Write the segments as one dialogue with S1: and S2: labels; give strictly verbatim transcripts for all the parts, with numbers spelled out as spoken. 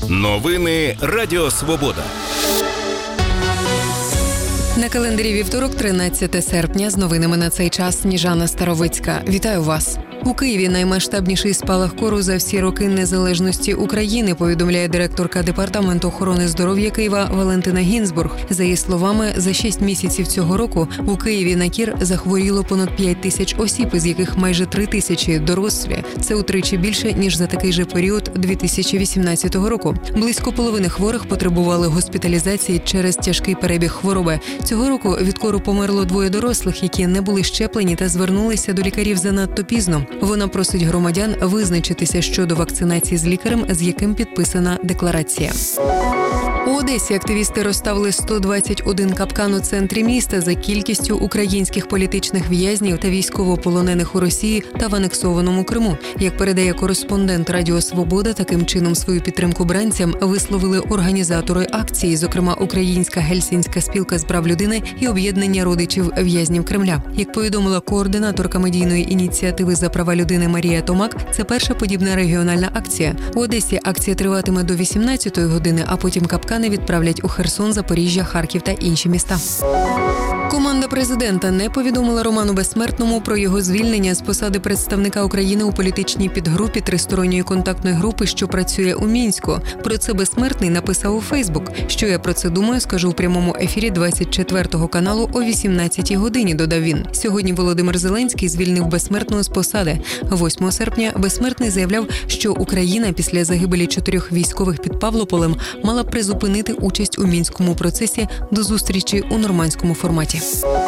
S1: Новини Радіо Свобода.
S2: На календарі вівторок, тринадцяте серпня. З новинами на цей час Сніжана Старовицька. Вітаю вас. У Києві наймасштабніший спалах кору за всі роки незалежності України, повідомляє директорка Департаменту охорони здоров'я Києва Валентина Гінзбург. За її словами, за шість місяців цього року у Києві на кір захворіло понад п'ять тисяч осіб, із яких майже три тисячі дорослі. Це утричі більше, ніж за такий же період дві тисячі вісімнадцятого року. Близько половини хворих потребували госпіталізації через тяжкий перебіг хвороби. Цього року від кору померло двоє дорослих, які не були щеплені та звернулися до лікарів занадто пізно. Вона просить громадян визначитися щодо вакцинації з лікарем, з яким підписана декларація. У Одесі активісти розставили сто двадцять один капкан у центрі міста за кількістю українських політичних в'язнів та військовополонених у Росії та в анексованому Криму. Як передає кореспондент Радіо Свобода, таким чином свою підтримку бранцям висловили організатори акції, зокрема Українська Гельсінська спілка з прав людини і об'єднання родичів в'язнів Кремля. Як повідомила координаторка медійної ініціативи за права людини Марія Томак, це перша подібна регіональна акція. У Одесі акція триватиме до вісімнадцятої години, а потім капкани відправлять у Херсон, Запоріжжя, Харків та інші міста. Команда президента не повідомила Роману Безсмертному про його звільнення з посади представника України у політичній підгрупі тристоронньої контактної групи, що працює у Мінську. Про це Безсмертний написав у Фейсбук. Що я про це думаю, скажу у прямому ефірі двадцять четвертого каналу о вісімнадцятій годині, додав він. Сьогодні Володимир Зеленський звільнив Безсмертного з посади. восьмого серпня Безсмертний заявляв, що Україна після загибелі чотирьох військових під Павлополем мала призупинити участь у мінському процесі до зустрічі у нормандському форматі.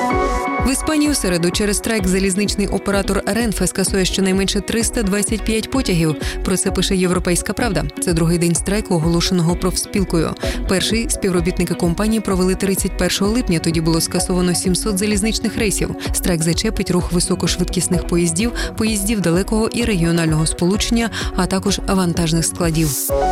S2: В Іспанії у середу через страйк залізничний оператор Ренфе скасує щонайменше триста двадцять п'ять потягів. Про це пише «Європейська правда». Це другий день страйку, оголошеного профспілкою. Перший співробітники компанії провели тридцять першого липня, тоді було скасовано сімсот залізничних рейсів. Страйк зачепить рух високошвидкісних поїздів, поїздів далекого і регіонального сполучення, а також вантажних складів.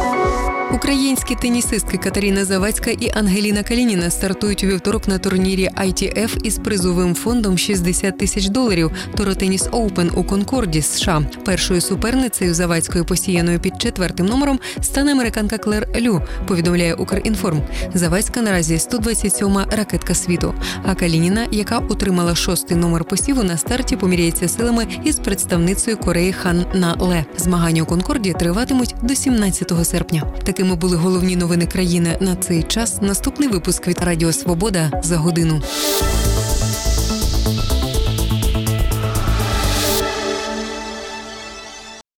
S2: Українські тенісистки Катерина Завадська і Ангеліна Калініна стартують у вівторок на турнірі ай ті еф із призовим фондом шістдесят тисяч доларів Toro Tennis Open у Конкорді, США. Першою суперницею Завадської, посіяною під четвертим номером, стане американка Клер Лю, повідомляє Укрінформ. Завадська наразі сто двадцять сьома ракетка світу, а Калініна, яка отримала шостий номер посіву, на старті поміряється силами із представницею Кореї Хан На Ле. Змагання у Конкорді триватимуть до сімнадцятого серпня. Такими були головні новини країни на цей час. Наступний випуск від Радіо Свобода за годину.